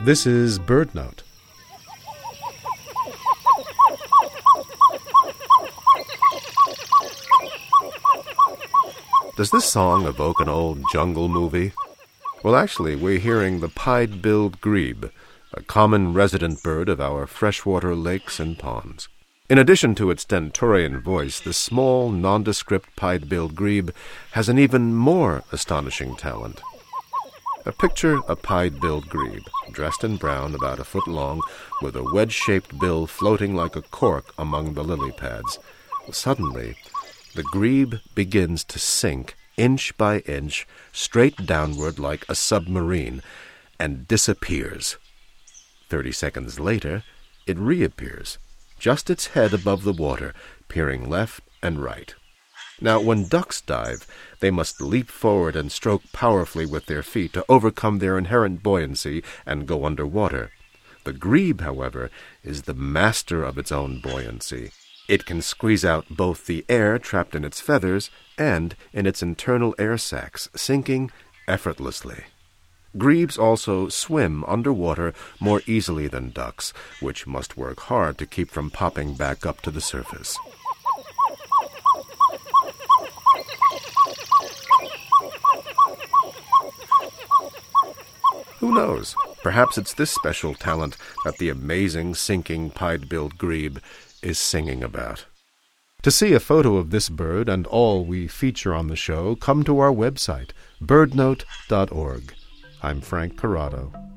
This is BirdNote. Does this song evoke an old jungle movie? Well, actually, we're hearing the pied-billed grebe, a common resident bird of our freshwater lakes and ponds. In addition to its stentorian voice, the small, nondescript pied-billed grebe has an even more astonishing talent. Picture a pied-billed grebe, dressed in brown, about a foot long, with a wedge-shaped bill floating like a cork among the lily pads. Suddenly, the grebe begins to sink, inch by inch, straight downward like a submarine, and disappears. 30 seconds later, it reappears, just its head above the water, peering left and right. Now, when ducks dive, they must leap forward and stroke powerfully with their feet to overcome their inherent buoyancy and go underwater. The grebe, however, is the master of its own buoyancy. It can squeeze out both the air trapped in its feathers and in its internal air sacs, sinking effortlessly. Grebes also swim underwater more easily than ducks, which must work hard to keep from popping back up to the surface. Who knows? Perhaps it's this special talent that the amazing sinking pied-billed grebe is singing about. To see a photo of this bird and all we feature on the show, come to our website, birdnote.org. I'm Frank Corrado.